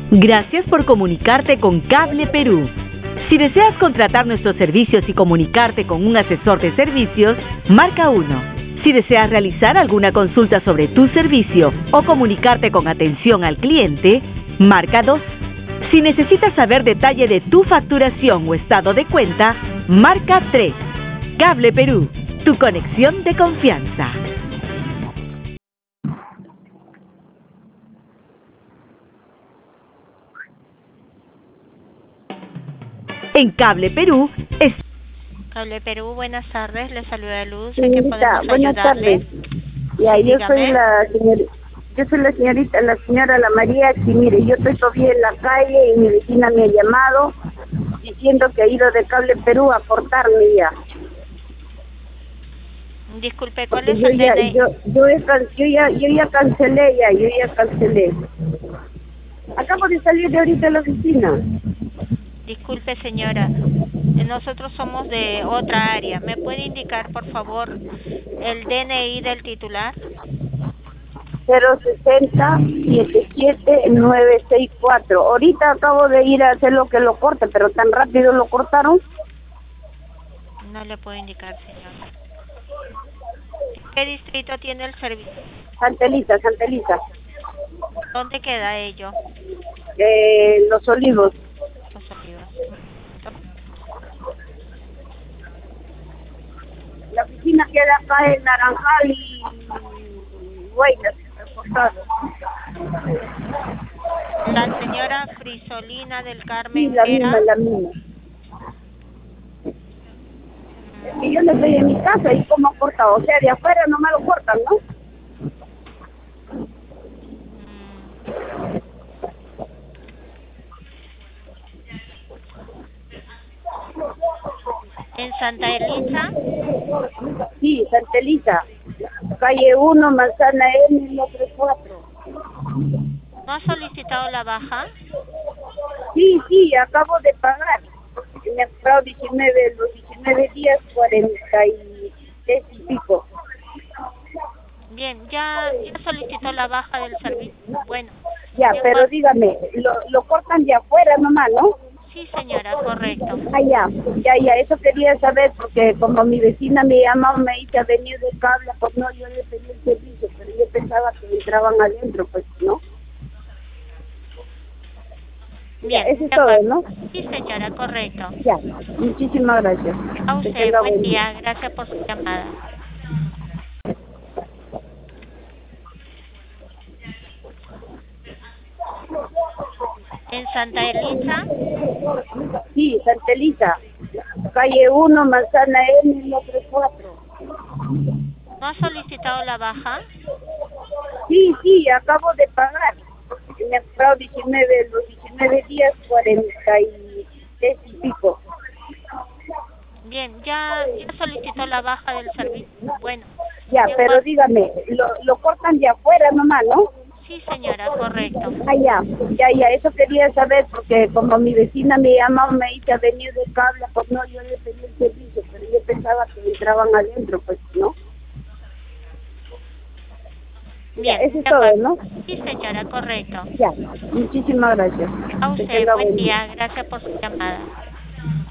Gracias por comunicarte con Cable Perú. Si deseas contratar nuestros servicios y comunicarte con un asesor de servicios, marca 1. Si deseas realizar alguna consulta sobre tu servicio o comunicarte con atención al cliente, marca 2. Si necesitas saber detalle de tu facturación o estado de cuenta, marca 3. Cable Perú, tu conexión de confianza. En Cable Perú es... Cable Perú, buenas tardes, les saluda Luz, ¿en qué podemos buenas ayudarle? tardes. Ya, Sí, yo dígame. soy la señora La María, que mire, yo estoy todavía en la calle y mi vecina me ha llamado diciendo que ha ido de Cable Perú a cortarme ya. Disculpe, ¿cuál Porque es el DNI? yo ya cancelé. Acabo de salir de ahorita de la oficina. Disculpe, señora, nosotros somos de otra área. ¿Me puede indicar, por favor, el DNI del titular? 060-77964. Ahorita acabo de ir a hacer lo que lo corte, pero tan rápido lo cortaron. No le puedo indicar, señora. ¿Qué distrito tiene el servicio? Santa Elisa. ¿Dónde queda ello? Los Olivos. Los Olivos. La oficina queda acá en Naranjal y Huaylas, al costado. La señora Frisolina del Sí, Carmen la Vera. misma. Es que yo no estoy en mi casa y cómo corta, o sea, de afuera no me lo cortan, ¿no? ¿En Santa Elisa? Sí, Santa Elisa. Calle 1, Manzana N, número 4. ¿No ha solicitado la baja? Sí, acabo de pagar. Me ha cobrado los 19 días, 43 y pico. Bien, ya solicitó la baja del servicio. Bueno. Ya, pero dígame, lo cortan de afuera nomás, ¿no? Sí, señora, correcto. Ya, eso quería saber, porque como mi vecina me llamó, me dice, ha venido de Cable, pues no, yo le pedí el servicio, pero yo pensaba que entraban adentro, pues, ¿no? Bien, Ya, eso es todo, ¿no? Sí, señora, correcto. Ya, muchísimas gracias. A usted, buen día, gracias por su llamada. ¿En Santa Elisa? Sí, Santa Elisa. Calle 1, Manzana N, número 4. ¿No ha solicitado la baja? Sí, acabo de pagar. Me ha cobrado los 19 días, 43 y pico. Bien, ya solicitó la baja del servicio. Bueno. Ya, pero dígame, lo cortan de afuera nomás, ¿no? Sí, señora, correcto. Ya, eso quería saber, porque como mi vecina me llamó, me dice, ha venido de Cable, pues no, yo le pedí el servicio, pero yo pensaba que entraban adentro, pues, ¿no? Bien, ya, eso es todo, ¿no? Sí, señora, correcto. Ya, muchísimas gracias. A usted, buen día, gracias por su llamada.